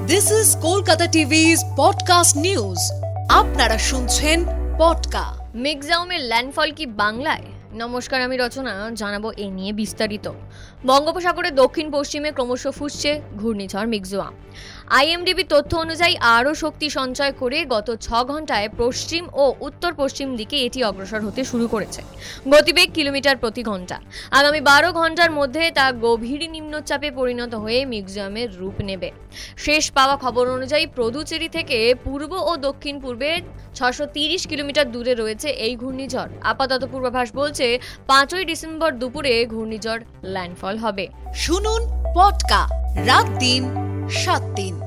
This is Kolkata TV's podcast news. আপনারা শুনছেন পডকা। মিগজাউমের landfall কি বাংলায়? নমস্কার, আমি রচনা, জানাবো এ নিয়ে বিস্তারিত। বঙ্গোপসাগরের দক্ষিণ পশ্চিমে ক্রমশ ফুসছে ঘূর্ণিঝড় মিগজুয়াম। আইএমডিবি তথ্য অনুযায়ী আরও শক্তি সঞ্চয় করে গত 6 ঘন্টায় পশ্চিম ও উত্তর পশ্চিম দিকে এটি অগ্রসর হতে শুরু করেছে। গতিবেগ কিলোমিটার প্রতি ঘন্টা। আগামী 12 ঘন্টার মধ্যে তা গভীর নিম্নচাপে পরিণত হয়ে মিগজুয়ামের রূপ নেবে। শেষ পাওয়া খবর অনুযায়ী পুদুচেরি থেকে পূর্ব ও দক্ষিণ পূর্বে 630 কিলোমিটার দূরে রয়েছে এই ঘূর্ণিঝড়। আপাতত পূর্বাভাস বলছে 5ই ডিসেম্বর দুপুরে ঘূর্ণিঝড় ল্যান্ডফল হবে। শুনুন পডকা, রাত দিন 7 দিন।